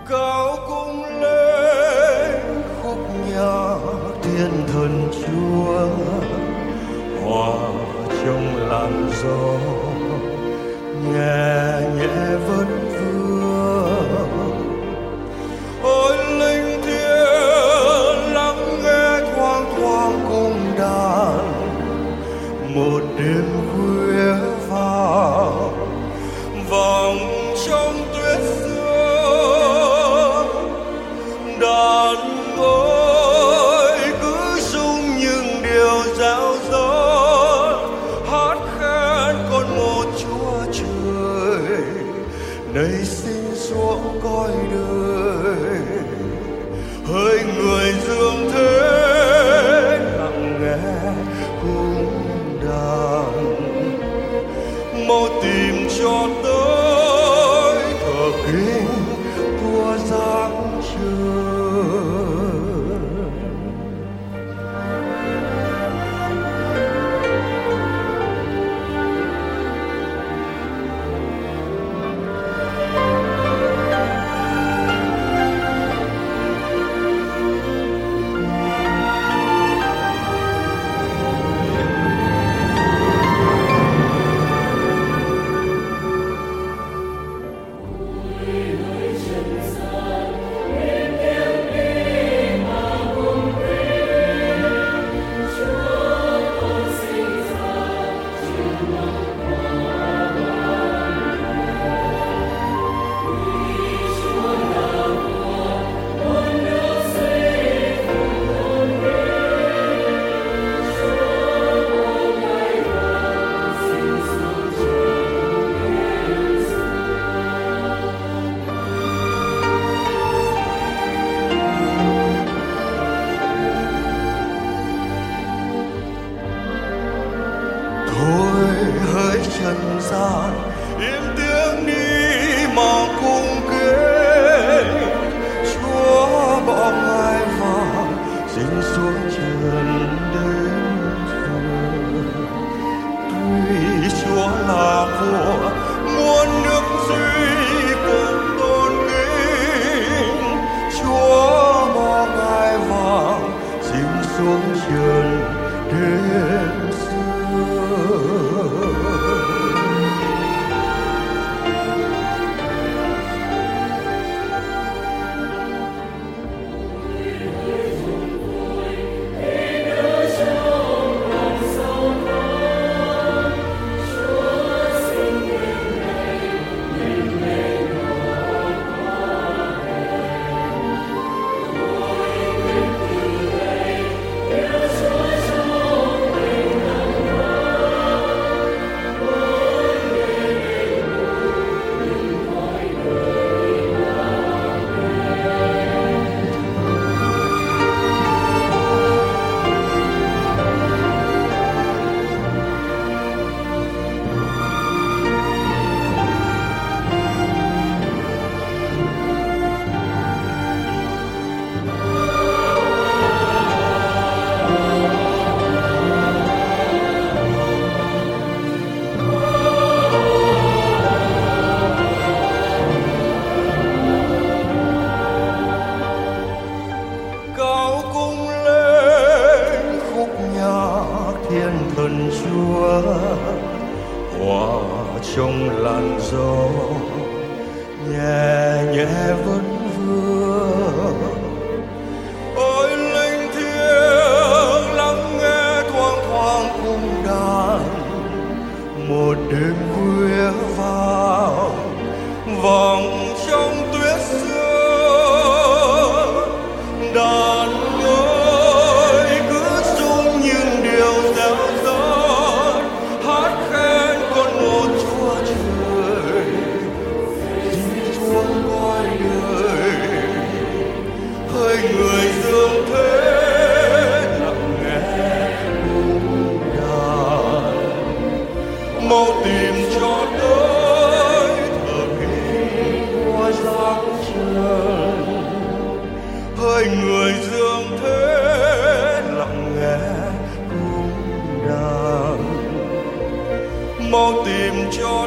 Cao cung lên khúc nhạc thiên thần Chúa, hòa trong làn gió nhẹ nhẹ vẫn vương. Ôi linh thiêng lắng nghe thoang thoảng cung đàn, một đêm khuya vòng trong tuyết sương. Đàn ơi cứ rung những điều dạo dốt, hát khen con một Chúa trời nay sinh xuống cõi đời. Hỡi người dương thế lặng nghe cung đàn, mau tìm cho tới thờ kính Vua giáng trời. Thôi hỡi trần gian im tiếng đi mà cung kính, Chúa bỏ ngai vàng sinh xuống trần đến rồi. Tuy Chúa là vua muôn nước duy cùng tôn kính, Chúa bỏ ngai vàng sinh xuống trần đến thiên thần Chúa, hòa trong làn gió nhẹ nhẹ vẫn vương. Ôi linh thiêng lắng nghe thoang thoảng cung đàn, một đêm khuya vòng trong tuyết sương. Đàn ơi cứ rung những điều dạo dốt, hát khen con một Chúa trời sinh xuống cõi đời. Hỡi người dương thế lặng nghe cung đàn, mau tìm cho tới thờ kính Vua giáng trần. Hỡi người dương thế lặng nghe cung đàn, mau tìm cho